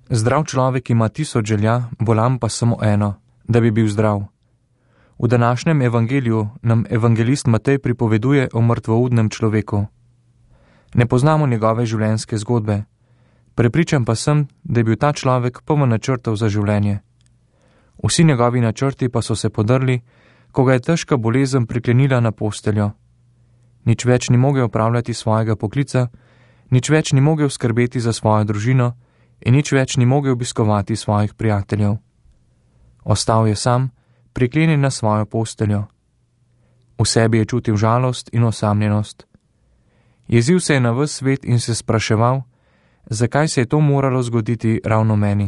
Zdrav človek ima 1000 želja, bolan pa samo eno, da bi bil zdrav. V današnjem evangeliju nam evangelist Matej pripoveduje o mrtvoudnem človeku. Ne poznamo njegove življenjske zgodbe, prepričan pa sem, da je bil ta človek poln načrtov za življenje. Vsi njegovi načrti pa so se podrli, ko ga je težka bolezen priklenila na posteljo. Nič več ni mogel opravljati svojega poklica, nič več ni mogel skrbeti za svojo družino in nič več ni mogel obiskovati svojih prijateljev. Ostal je sam, priklenjen na svojo posteljo. V sebi je čutil žalost in osamljenost. Jezil se je na ves svet in se spraševal, zakaj se je to moralo zgoditi ravno meni.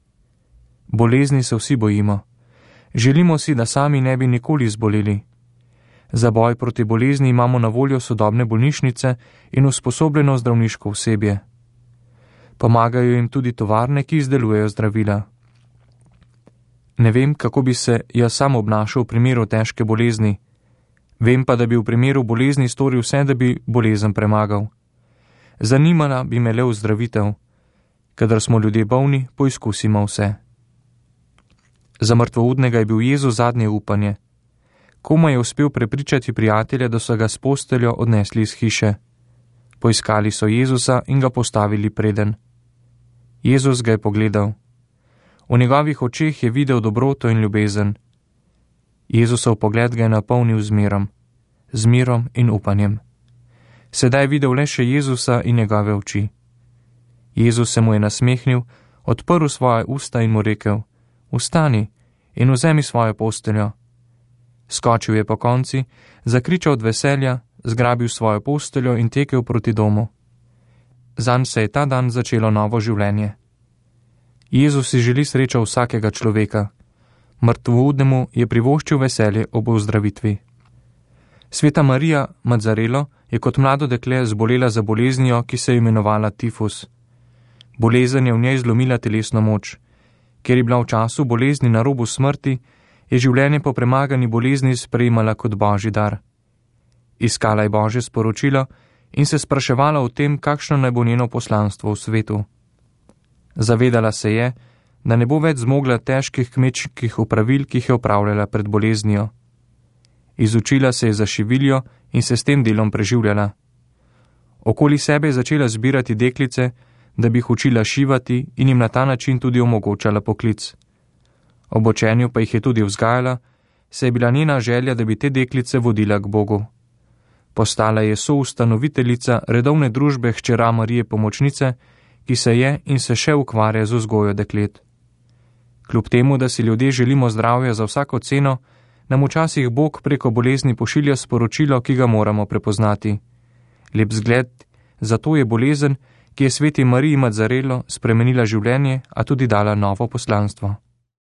Bolezni se vsi bojimo. Želimo si, da sami ne bi nikoli zboleli. Za boj proti bolezni imamo na voljo sodobne bolnišnice in usposobljeno zdravniško osebje. Pomagajo jim tudi tovarne, ki izdelujejo zdravila. Ne vem, kako bi se jaz sam obnašal v primeru težke bolezni. Vem pa, da bi v primeru bolezni storil vse, da bi bolezen premagal. Zanimala bi me le ozdravitev. Kadar smo ljudje bolni, poizkusimo vse. Za mrtvoudnega je bil Jezus zadnje upanje. Komaj je uspel prepričati prijatelje, da so ga s posteljo odnesli iz hiše. Poiskali so Jezusa in ga postavili preden. Jezus ga je pogledal. V njegovih očeh je videl dobroto in ljubezen. Jezusov pogled ga je napolnil z mirom in upanjem. Sedaj je videl le še Jezusa in njegove oči. Jezus se mu je nasmehnil, odprl svoje usta in mu rekel: Vstani in vzemi svojo posteljo. Skočil je pokonci, zakričal od veselja, zgrabil svojo posteljo in tekel proti domu. Zanj se je ta dan začelo novo življenje. Jezus si želi srečo vsakega človeka. Mrtvoudnemu je privoščil veselje ob ozdravitvi. Sveta Marija Madzarelo je kot mlado dekle zbolela za boleznijo, ki se je imenovala tifus. Bolezen je v njej zlomila telesno moč. Ker je bila v času bolezni na robu smrti, je življenje po premagani bolezni sprejemala kot božji dar. Iskala je božje sporočilo in se spraševala o tem, kakšno naj bo njeno poslanstvo v svetu. Zavedala se je, da ne bo več zmogla težkih kmečkih opravil, ki jih je opravljala pred boleznijo. Izučila se je za šiviljo in se s tem delom preživljala. Okoli sebe je začela zbirati deklice, da bi jih učila šivati in jim na ta način tudi omogočala poklic. Ob učenju pa jih je tudi vzgajala, saj je bila njena želja, da bi te deklice vodila k Bogu. Postala je soustanoviteljica redovne družbe hčera Marije Pomočnice, ki se je in se še ukvarja z vzgojo deklet. Kljub temu, da si ljudje želimo zdravja za vsako ceno, nam včasih Bog preko bolezni pošilja sporočilo, ki ga moramo prepoznati. Lep zgled, zato je bolezen, ki je sveti Mariji Madzarelo spremenila življenje, a tudi dala novo poslanstvo.